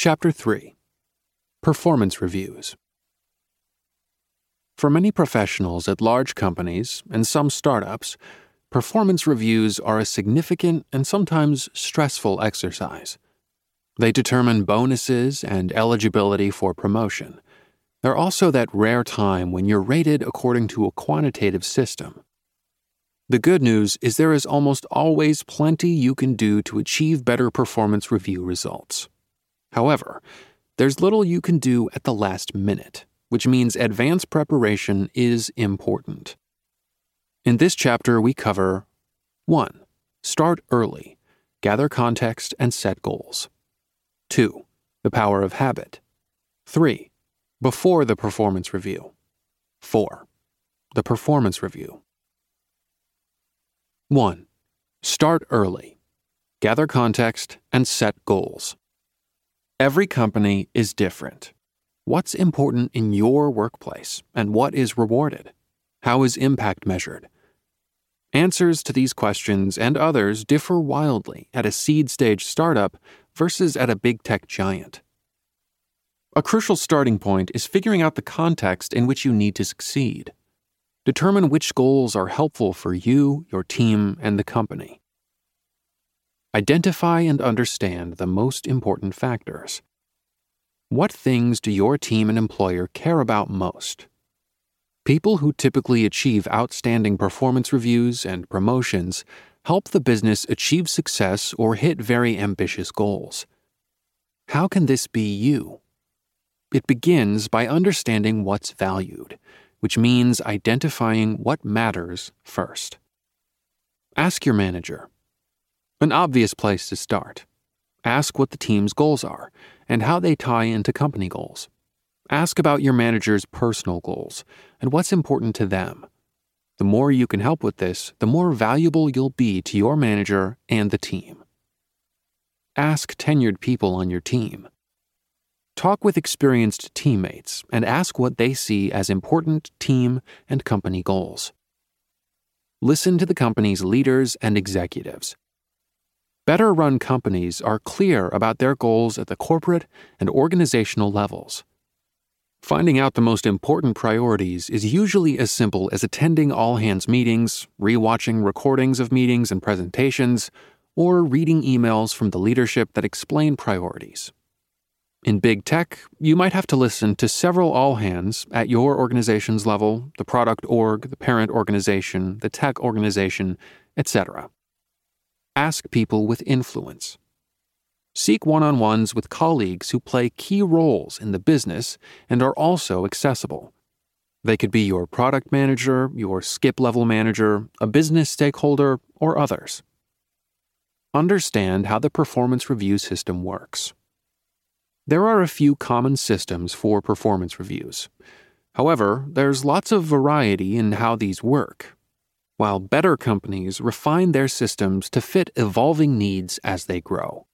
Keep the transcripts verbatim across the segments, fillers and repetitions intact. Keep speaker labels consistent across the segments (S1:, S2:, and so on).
S1: Chapter three. Performance Reviews. For many professionals at large companies and some startups, performance reviews are a significant and sometimes stressful exercise. They determine bonuses and eligibility for promotion. They're also that rare time when you're rated according to a quantitative system. The good news is there is almost always plenty you can do to achieve better performance review results. However, there's little you can do at the last minute, which means advanced preparation is important. In this chapter, we cover one. Start early. Gather context and set goals. two. The power of habit. three. Before the performance review. four. The performance review. one. Start early. Gather context and set goals. Every company is different. What's important in your workplace and what is rewarded? How is impact measured? Answers to these questions and others differ wildly at a seed stage startup versus at a big tech giant. A crucial starting point is figuring out the context in which you need to succeed. Determine which goals are helpful for you, your team, and the company. Identify and understand the most important factors. What things do your team and employer care about most? People who typically achieve outstanding performance reviews and promotions help the business achieve success or hit very ambitious goals. How can this be you? It begins by understanding what's valued, which means identifying what matters first. Ask your manager. An obvious place to start. Ask what the team's goals are and how they tie into company goals. Ask about your manager's personal goals and what's important to them. The more you can help with this, the more valuable you'll be to your manager and the team. Ask tenured people on your team. Talk with experienced teammates and ask what they see as important team and company goals. Listen to the company's leaders and executives. Better-run companies are clear about their goals at the corporate and organizational levels. Finding out the most important priorities is usually as simple as attending all-hands meetings, rewatching recordings of meetings and presentations, or reading emails from the leadership that explain priorities. In big tech, you might have to listen to several all-hands at your organization's level, the product org, the parent organization, the tech organization, et cetera. Ask people with influence. Seek one-on-ones with colleagues who play key roles in the business and are also accessible. They could be your product manager, your skip-level manager, a business stakeholder, or others. Understand how the performance review system works. There are a few common systems for performance reviews. However, there's lots of variety in how these work, while better companies refine their systems to fit evolving needs as they grow.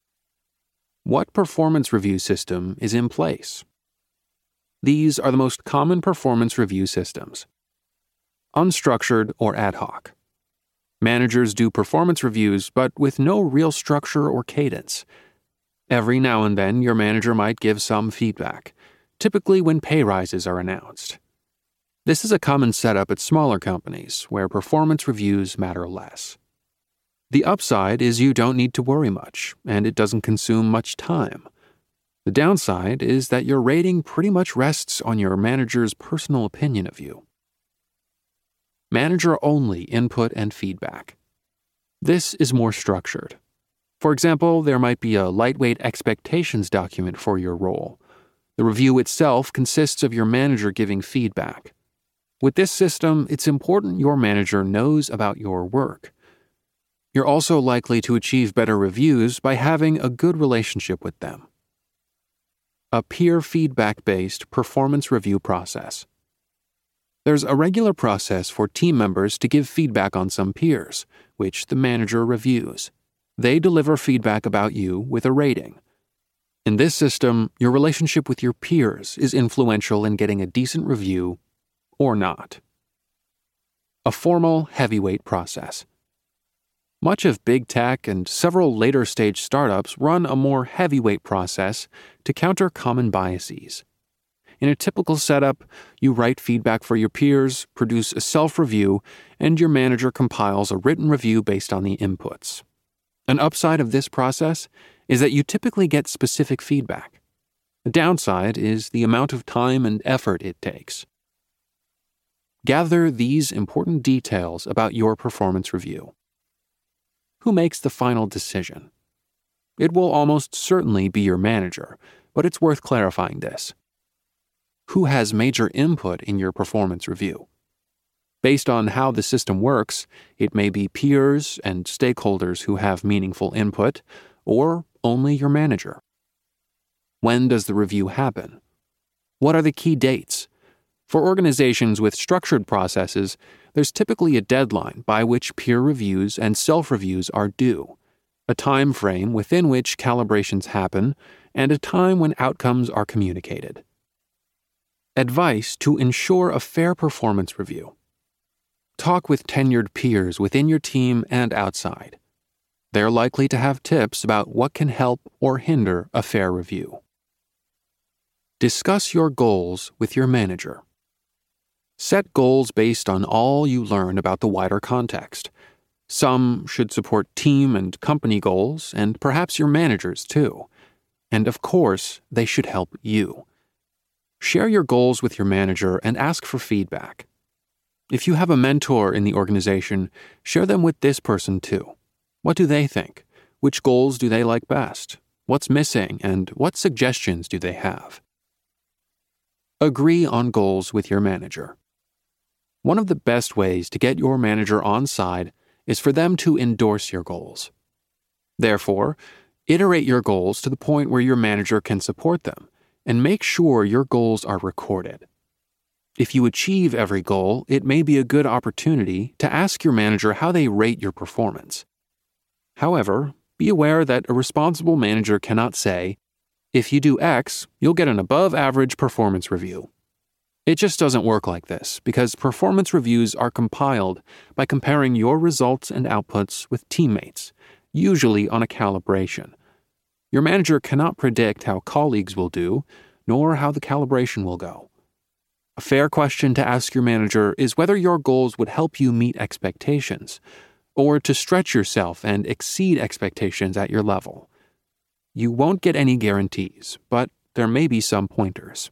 S1: What performance review system is in place? These are the most common performance review systems. Unstructured or ad hoc. Managers do performance reviews, but with no real structure or cadence. Every now and then, your manager might give some feedback, typically when pay rises are announced. This is a common setup at smaller companies where performance reviews matter less. The upside is you don't need to worry much, and it doesn't consume much time. The downside is that your rating pretty much rests on your manager's personal opinion of you. Manager-only input and feedback. This is more structured. For example, there might be a lightweight expectations document for your role. The review itself consists of your manager giving feedback. With this system, it's important your manager knows about your work. You're also likely to achieve better reviews by having a good relationship with them. A peer feedback-based performance review process. There's a regular process for team members to give feedback on some peers, which the manager reviews. They deliver feedback about you with a rating. In this system, your relationship with your peers is influential in getting a decent review or not. A formal heavyweight process. Much of big tech and several later stage startups run a more heavyweight process to counter common biases. In a typical setup, you write feedback for your peers, produce a self-review, and your manager compiles a written review based on the inputs. An upside of this process is that you typically get specific feedback. The downside is the amount of time and effort it takes. Gather these important details about your performance review. Who makes the final decision? It will almost certainly be your manager, but it's worth clarifying this. Who has major input in your performance review? Based on how the system works, it may be peers and stakeholders who have meaningful input, or only your manager. When does the review happen? What are the key dates? For organizations with structured processes, there's typically a deadline by which peer reviews and self-reviews are due, a time frame within which calibrations happen, and a time when outcomes are communicated. Advice to ensure a fair performance review. Talk with tenured peers within your team and outside. They're likely to have tips about what can help or hinder a fair review. Discuss your goals with your manager. Set goals based on all you learn about the wider context. Some should support team and company goals, and perhaps your managers too. And of course, they should help you. Share your goals with your manager and ask for feedback. If you have a mentor in the organization, share them with this person too. What do they think? Which goals do they like best? What's missing, and what suggestions do they have? Agree on goals with your manager. One of the best ways to get your manager on side is for them to endorse your goals. Therefore, iterate your goals to the point where your manager can support them, and make sure your goals are recorded. If you achieve every goal, it may be a good opportunity to ask your manager how they rate your performance. However, be aware that a responsible manager cannot say, "If you do X, you'll get an above-average performance review." It just doesn't work like this, because performance reviews are compiled by comparing your results and outputs with teammates, usually on a calibration. Your manager cannot predict how colleagues will do, nor how the calibration will go. A fair question to ask your manager is whether your goals would help you meet expectations, or to stretch yourself and exceed expectations at your level. You won't get any guarantees, but there may be some pointers.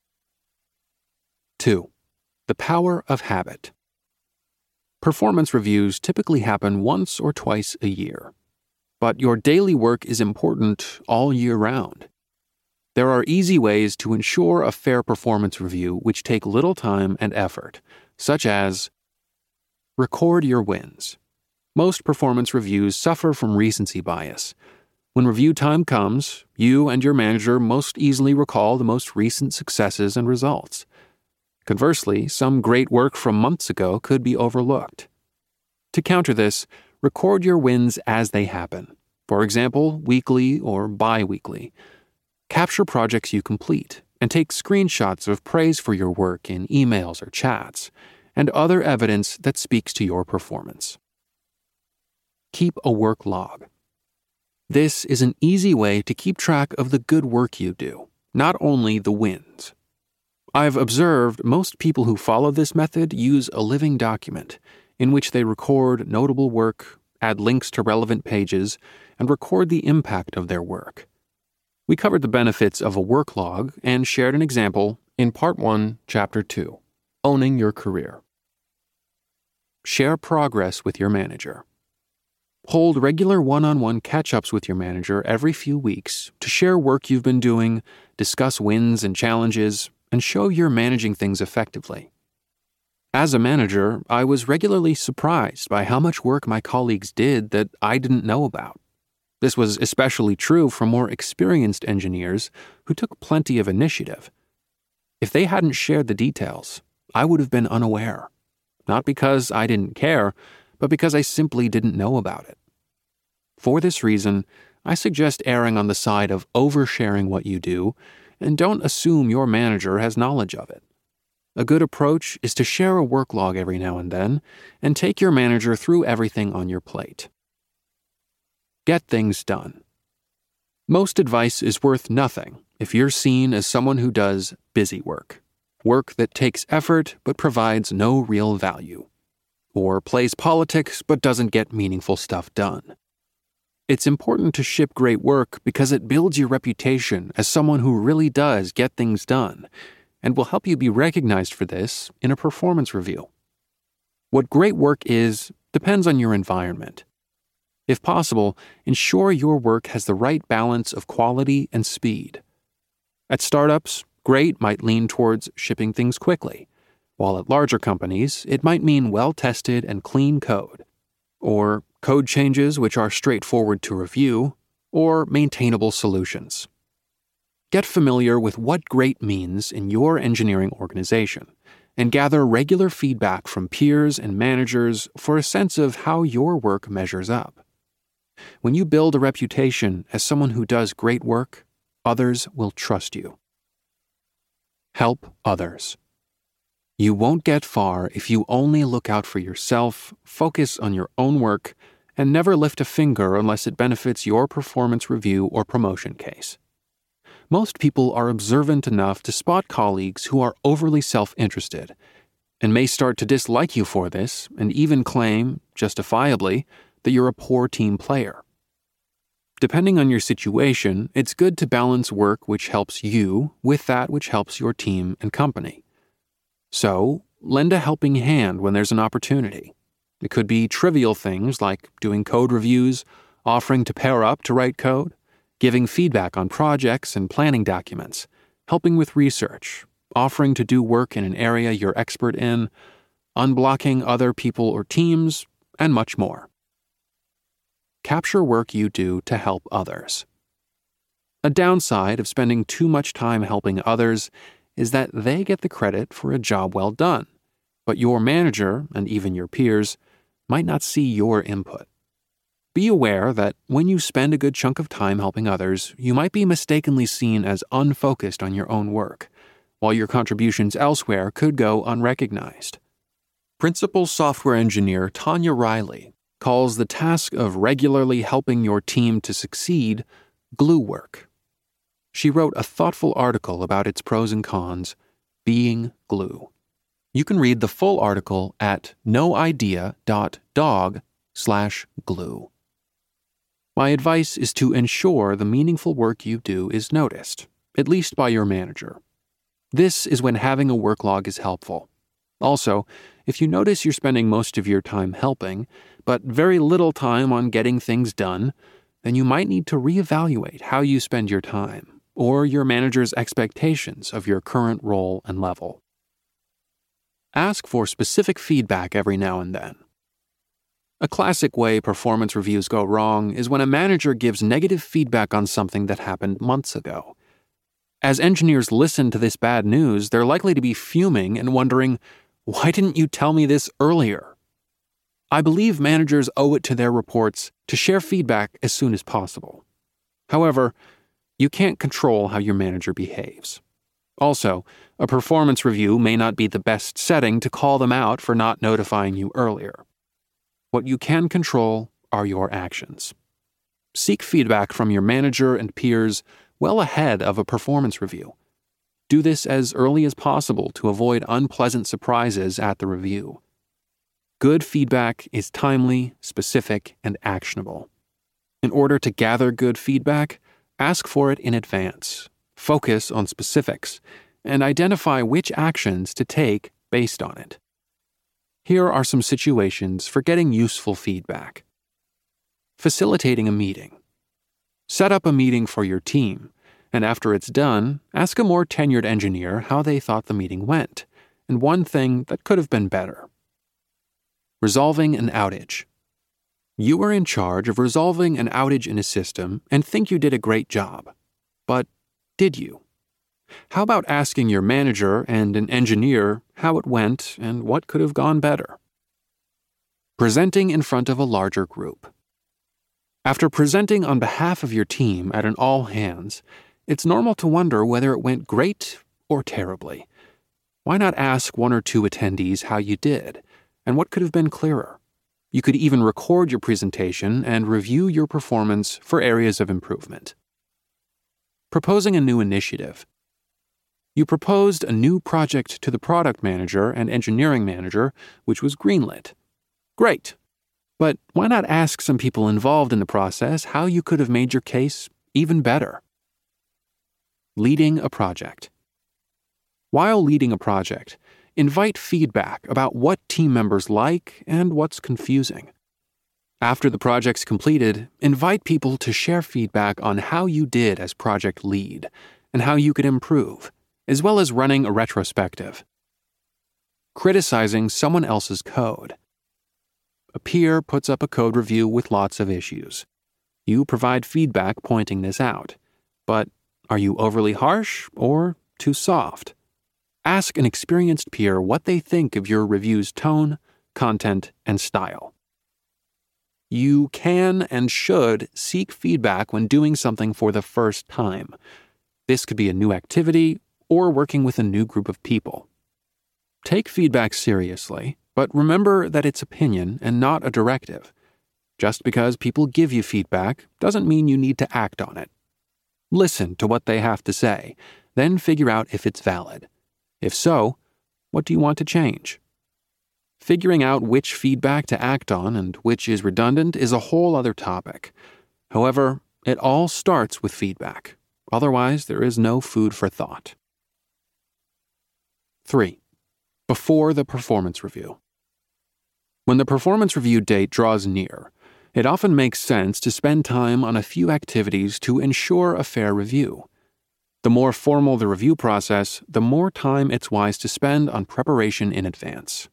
S1: two. The power of habit. Performance reviews typically happen once or twice a year. But your daily work is important all year round. There are easy ways to ensure a fair performance review which take little time and effort, such as record your wins. Most performance reviews suffer from recency bias. When review time comes, you and your manager most easily recall the most recent successes and results. Conversely, some great work from months ago could be overlooked. To counter this, record your wins as they happen, for example, weekly or bi-weekly. Capture projects you complete and take screenshots of praise for your work in emails or chats, and other evidence that speaks to your performance. Keep a work log. This is an easy way to keep track of the good work you do, not only the wins. I've observed most people who follow this method use a living document in which they record notable work, add links to relevant pages, and record the impact of their work. We covered the benefits of a work log and shared an example in Part one, Chapter two, Owning Your Career. Share progress with your manager. Hold regular one-on-one catch-ups with your manager every few weeks to share work you've been doing, discuss wins and challenges, and show you're managing things effectively. As a manager, I was regularly surprised by how much work my colleagues did that I didn't know about. This was especially true for more experienced engineers who took plenty of initiative. If they hadn't shared the details, I would have been unaware. Not because I didn't care, but because I simply didn't know about it. For this reason, I suggest erring on the side of oversharing what you do, and don't assume your manager has knowledge of it. A good approach is to share a work log every now and then, and take your manager through everything on your plate. get things done. Most advice is worth nothing if you're seen as someone who does busy work, work that takes effort but provides no real value, or plays politics but doesn't get meaningful stuff done. It's important to ship great work because it builds your reputation as someone who really does get things done, and will help you be recognized for this in a performance review. What great work is depends on your environment. If possible, ensure your work has the right balance of quality and speed. At startups, great might lean towards shipping things quickly, while at larger companies, it might mean well-tested and clean code, or code changes which are straightforward to review, or maintainable solutions. Get familiar with what great means in your engineering organization, and gather regular feedback from peers and managers for a sense of how your work measures up. When you build a reputation as someone who does great work, others will trust you. Help others. You won't get far if you only look out for yourself, focus on your own work, and never lift a finger unless it benefits your performance review or promotion case. Most people are observant enough to spot colleagues who are overly self-interested, and may start to dislike you for this and even claim, justifiably, that you're a poor team player. Depending on your situation, it's good to balance work which helps you with that which helps your team and company. So, lend a helping hand when there's an opportunity. It could be trivial things like doing code reviews, offering to pair up to write code, giving feedback on projects and planning documents, helping with research, offering to do work in an area you're expert in, unblocking other people or teams, and much more. Capture work you do to help others. A downside of spending too much time helping others is that they get the credit for a job well done, but your manager, and even your peers, might not see your input. Be aware that when you spend a good chunk of time helping others, you might be mistakenly seen as unfocused on your own work, while your contributions elsewhere could go unrecognized. Principal software engineer Tanya Riley calls the task of regularly helping your team to succeed glue work. She wrote a thoughtful article about its pros and cons, being glue. You can read the full article at noidea.dog slash glue. My advice is to ensure the meaningful work you do is noticed, at least by your manager. This is when having a work log is helpful. Also, if you notice you're spending most of your time helping, but very little time on getting things done, then you might need to reevaluate how you spend your time, or your manager's expectations of your current role and level. Ask for specific feedback every now and then. A classic way performance reviews go wrong is when a manager gives negative feedback on something that happened months ago. As engineers listen to this bad news, they're likely to be fuming and wondering, "Why didn't you tell me this earlier?" I believe managers owe it to their reports to share feedback as soon as possible. However, you can't control how your manager behaves. Also, a performance review may not be the best setting to call them out for not notifying you earlier. What you can control are your actions. Seek feedback from your manager and peers well ahead of a performance review. Do this as early as possible to avoid unpleasant surprises at the review. Good feedback is timely, specific, and actionable. In order to gather good feedback, ask for it in advance, focus on specifics, and identify which actions to take based on it. Here are some situations for getting useful feedback. Facilitating a meeting. Set up a meeting for your team, and after it's done, ask a more tenured engineer how they thought the meeting went, and one thing that could have been better. Resolving an outage. You are in charge of resolving an outage in a system and think you did a great job. But did you? How about asking your manager and an engineer how it went and what could have gone better? Presenting in front of a larger group. After presenting on behalf of your team at an all-hands, it's normal to wonder whether it went great or terribly. Why not ask one or two attendees how you did, and what could have been clearer? You could even record your presentation and review your performance for areas of improvement. Proposing a new initiative. You proposed a new project to the product manager and engineering manager, which was greenlit. Great. But why not ask some people involved in the process how you could have made your case even better? Leading a project. While leading a project, invite feedback about what team members like and what's confusing. After the project's completed, invite people to share feedback on how you did as project lead and how you could improve, as well as running a retrospective. Criticizing someone else's code. A peer puts up a code review with lots of issues. You provide feedback pointing this out. But are you overly harsh or too soft? Ask an experienced peer what they think of your review's tone, content, and style. You can and should seek feedback when doing something for the first time. This could be a new activity or working with a new group of people. Take feedback seriously, but remember that it's opinion and not a directive. Just because people give you feedback doesn't mean you need to act on it. Listen to what they have to say, then figure out if it's valid. If so, what do you want to change? Figuring out which feedback to act on and which is redundant is a whole other topic. However, it all starts with feedback. Otherwise, there is no food for thought. three. Before the performance review. When the performance review date draws near, it often makes sense to spend time on a few activities to ensure a fair review. The more formal the review process, the more time it's wise to spend on preparation in advance.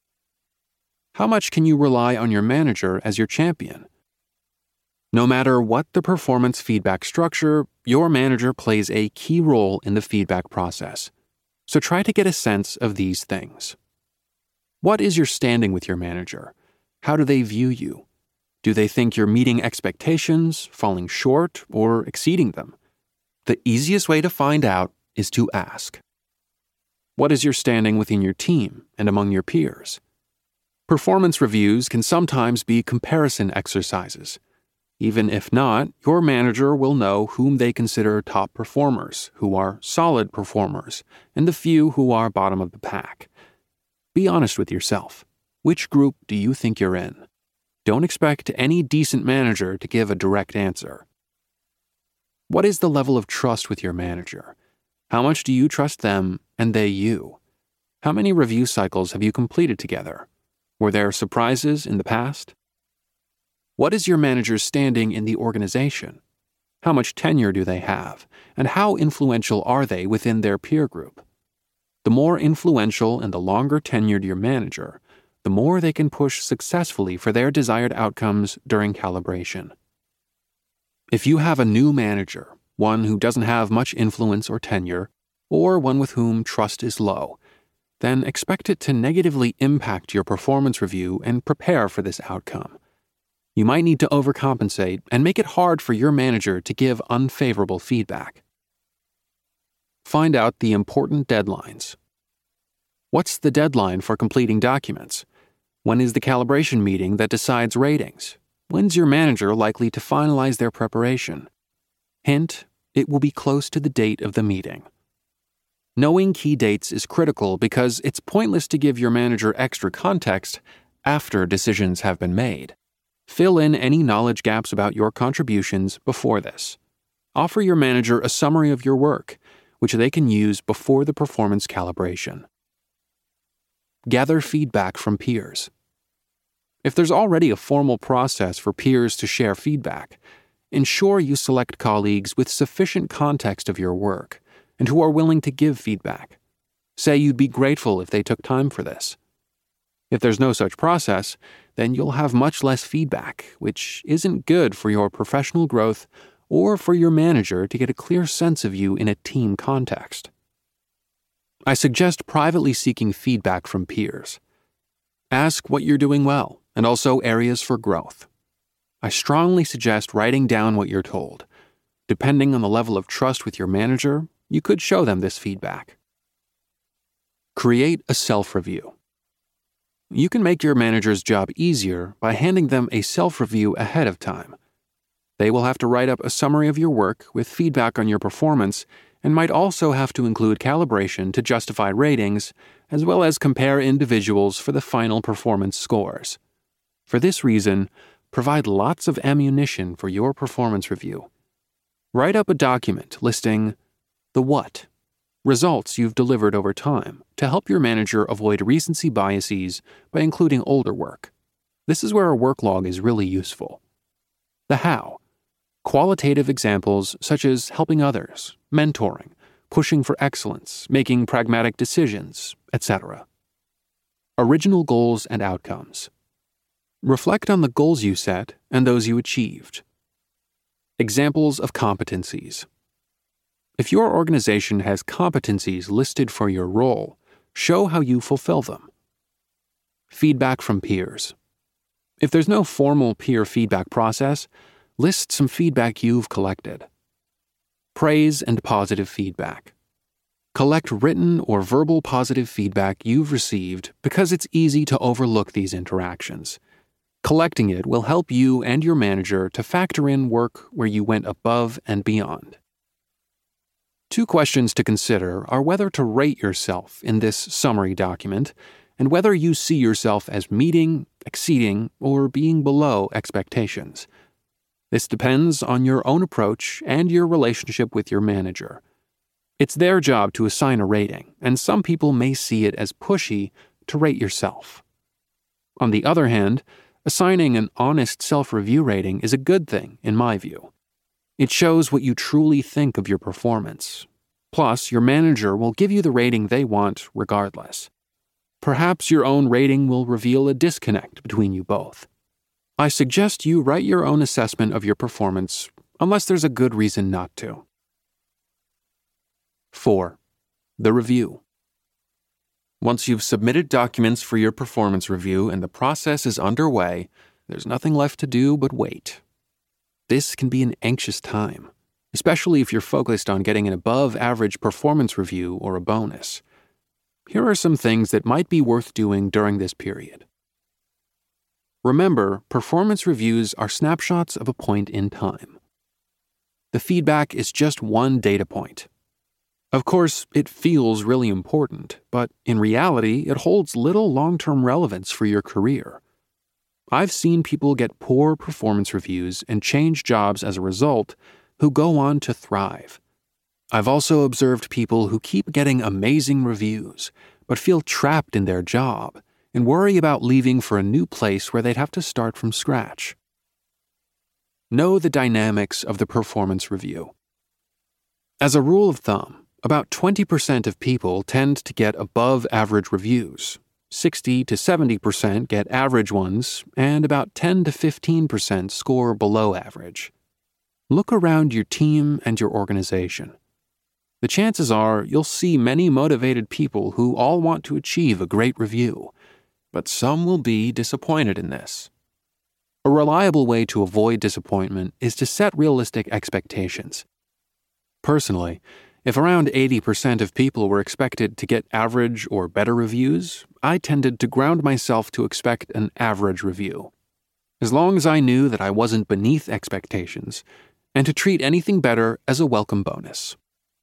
S1: How much can you rely on your manager as your champion? No matter what the performance feedback structure, your manager plays a key role in the feedback process. So try to get a sense of these things. What is your standing with your manager? How do they view you? Do they think you're meeting expectations, falling short, or exceeding them? The easiest way to find out is to ask. What is your standing within your team and among your peers? Performance reviews can sometimes be comparison exercises. Even if not, your manager will know whom they consider top performers, who are solid performers, and the few who are bottom of the pack. Be honest with yourself. Which group do you think you're in? Don't expect any decent manager to give a direct answer. What is the level of trust with your manager? How much do you trust them and they you? How many review cycles have you completed together? Were there surprises in the past? What is your manager's standing in the organization? How much tenure do they have? And how influential are they within their peer group? The more influential and the longer tenured your manager, the more they can push successfully for their desired outcomes during calibration. If you have a new manager, one who doesn't have much influence or tenure, or one with whom trust is low, then expect it to negatively impact your performance review and prepare for this outcome. You might need to overcompensate and make it hard for your manager to give unfavorable feedback. Find out the important deadlines. What's the deadline for completing documents? When is the calibration meeting that decides ratings? When's your manager likely to finalize their preparation? Hint, it will be close to the date of the meeting. Knowing key dates is critical because it's pointless to give your manager extra context after decisions have been made. Fill in any knowledge gaps about your contributions before this. Offer your manager a summary of your work, which they can use before the performance calibration. Gather feedback from peers. If there's already a formal process for peers to share feedback, ensure you select colleagues with sufficient context of your work and who are willing to give feedback. Say you'd be grateful if they took time for this. If there's no such process, then you'll have much less feedback, which isn't good for your professional growth or for your manager to get a clear sense of you in a team context. I suggest privately seeking feedback from peers. Ask what you're doing well and also areas for growth. I strongly suggest writing down what you're told. Depending on the level of trust with your manager, you could show them this feedback. Create a self-review. you can make your manager's job easier by handing them a self-review ahead of time. They will have to write up a summary of your work with feedback on your performance and might also have to include calibration to justify ratings, as well as compare individuals for the final performance scores. For this reason, provide lots of ammunition for your performance review. Write up a document listing the what, results you've delivered over time, to help your manager avoid recency biases by including older work. This is where a work log is really useful. The how, qualitative examples such as helping others, mentoring, pushing for excellence, making pragmatic decisions, et cetera. Original goals and outcomes. Reflect on the goals you set and those you achieved. Examples of competencies. If your organization has competencies listed for your role, show how you fulfill them. Feedback from peers. If there's no formal peer feedback process, list some feedback you've collected. Praise and positive feedback. Collect written or verbal positive feedback you've received because it's easy to overlook these interactions. Collecting it will help you and your manager to factor in work where you went above and beyond. Two questions to consider are whether to rate yourself in this summary document and whether you see yourself as meeting, exceeding, or being below expectations. This depends on your own approach and your relationship with your manager. It's their job to assign a rating, and some people may see it as pushy to rate yourself. On the other hand, assigning an honest self-review rating is a good thing, in my view. It shows what you truly think of your performance. Plus, your manager will give you the rating they want regardless. Perhaps your own rating will reveal a disconnect between you both. I suggest you write your own assessment of your performance, unless there's a good reason not to. four. The review. Once you've submitted documents for your performance review and the process is underway, there's nothing left to do but wait. This can be an anxious time, especially if you're focused on getting an above-average performance review or a bonus. Here are some things that might be worth doing during this period. Remember, performance reviews are snapshots of a point in time. The feedback is just one data point. Of course, it feels really important, but in reality, it holds little long-term relevance for your career. I've seen people get poor performance reviews and change jobs as a result who go on to thrive. I've also observed people who keep getting amazing reviews, but feel trapped in their job and worry about leaving for a new place where they'd have to start from scratch. Know the dynamics of the performance review. As a rule of thumb, about twenty percent of people tend to get above-average reviews, sixty to seventy percent get average ones, and about ten to fifteen percent score below average. Look around your team and your organization. The chances are you'll see many motivated people who all want to achieve a great review, but some will be disappointed in this. A reliable way to avoid disappointment is to set realistic expectations. Personally, if around eighty percent of people were expected to get average or better reviews, I tended to ground myself to expect an average review. As long as I knew that I wasn't beneath expectations, and to treat anything better as a welcome bonus.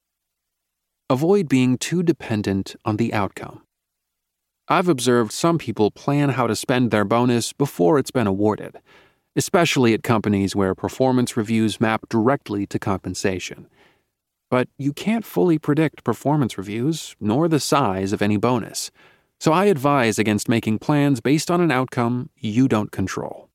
S1: Avoid being too dependent on the outcome. I've observed some people plan how to spend their bonus before it's been awarded, especially at companies where performance reviews map directly to compensation. But you can't fully predict performance reviews, nor the size of any bonus, so I advise against making plans based on an outcome you don't control.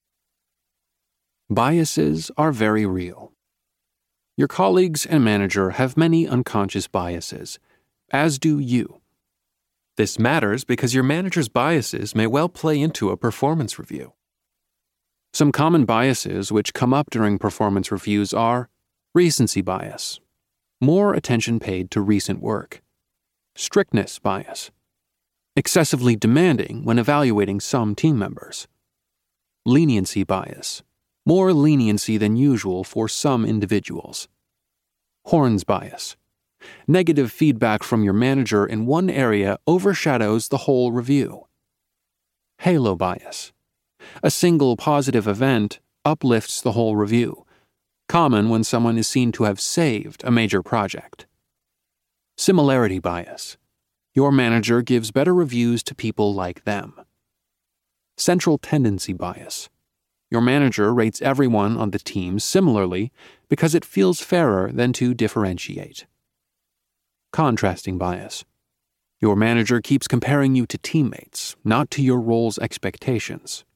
S1: Biases are very real. Your colleagues and manager have many unconscious biases, as do you. This matters because your manager's biases may well play into a performance review. Some common biases which come up during performance reviews are recency bias, more attention paid to recent work, strictness bias, excessively demanding when evaluating some team members, leniency bias, more leniency than usual for some individuals, Horn's bias, negative feedback from your manager in one area overshadows the whole review, halo bias. A single positive event uplifts the whole review, common when someone is seen to have saved a major project. Similarity bias. Your manager gives better reviews to people like them. Central tendency bias. Your manager rates everyone on the team similarly because it feels fairer than to differentiate. Contrasting bias. Your manager keeps comparing you to teammates, not to your role's expectations.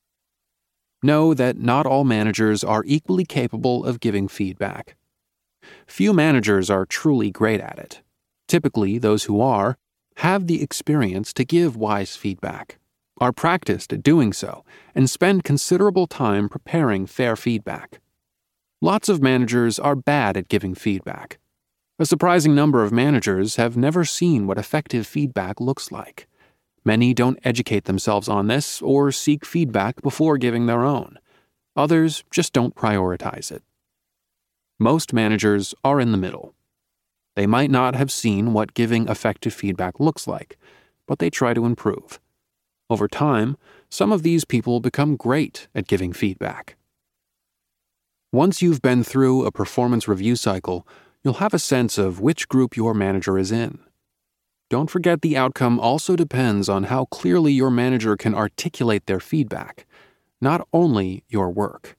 S1: Know that not all managers are equally capable of giving feedback. Few managers are truly great at it. Typically, those who are have the experience to give wise feedback, are practiced at doing so, and spend considerable time preparing fair feedback. Lots of managers are bad at giving feedback. A surprising number of managers have never seen what effective feedback looks like. Many don't educate themselves on this or seek feedback before giving their own. Others just don't prioritize it. Most managers are in the middle. They might not have seen what giving effective feedback looks like, but they try to improve. Over time, some of these people become great at giving feedback. Once you've been through a performance review cycle, you'll have a sense of which group your manager is in. Don't forget the outcome also depends on how clearly your manager can articulate their feedback, not only your work.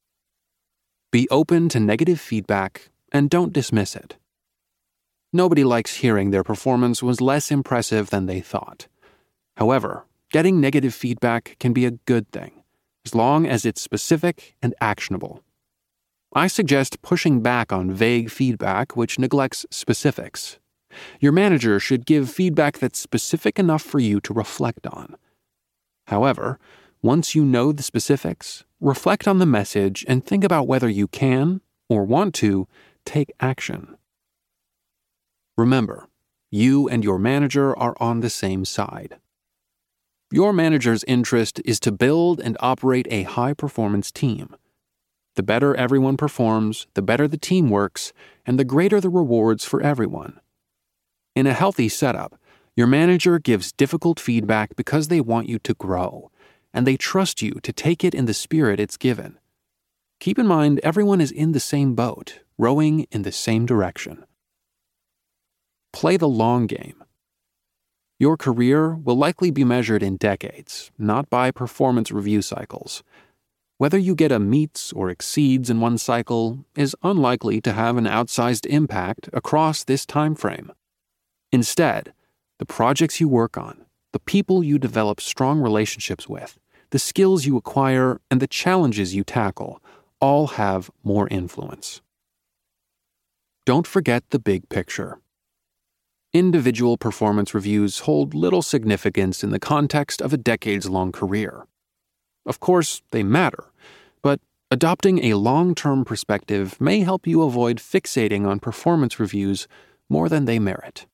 S1: Be open to negative feedback and don't dismiss it. Nobody likes hearing their performance was less impressive than they thought. However, getting negative feedback can be a good thing, as long as it's specific and actionable. I suggest pushing back on vague feedback which neglects specifics. Your manager should give feedback that's specific enough for you to reflect on. However, once you know the specifics, reflect on the message and think about whether you can, or want to, take action. Remember, you and your manager are on the same side. Your manager's interest is to build and operate a high-performance team. The better everyone performs, the better the team works, and the greater the rewards for everyone. In a healthy setup, your manager gives difficult feedback because they want you to grow, and they trust you to take it in the spirit it's given. Keep in mind everyone is in the same boat, rowing in the same direction. Play the long game. Your career will likely be measured in decades, not by performance review cycles. Whether you get a meets or exceeds in one cycle is unlikely to have an outsized impact across this time frame. Instead, the projects you work on, the people you develop strong relationships with, the skills you acquire, and the challenges you tackle all have more influence. Don't forget the big picture. Individual performance reviews hold little significance in the context of a decades-long career. Of course, they matter, but adopting a long-term perspective may help you avoid fixating on performance reviews more than they merit.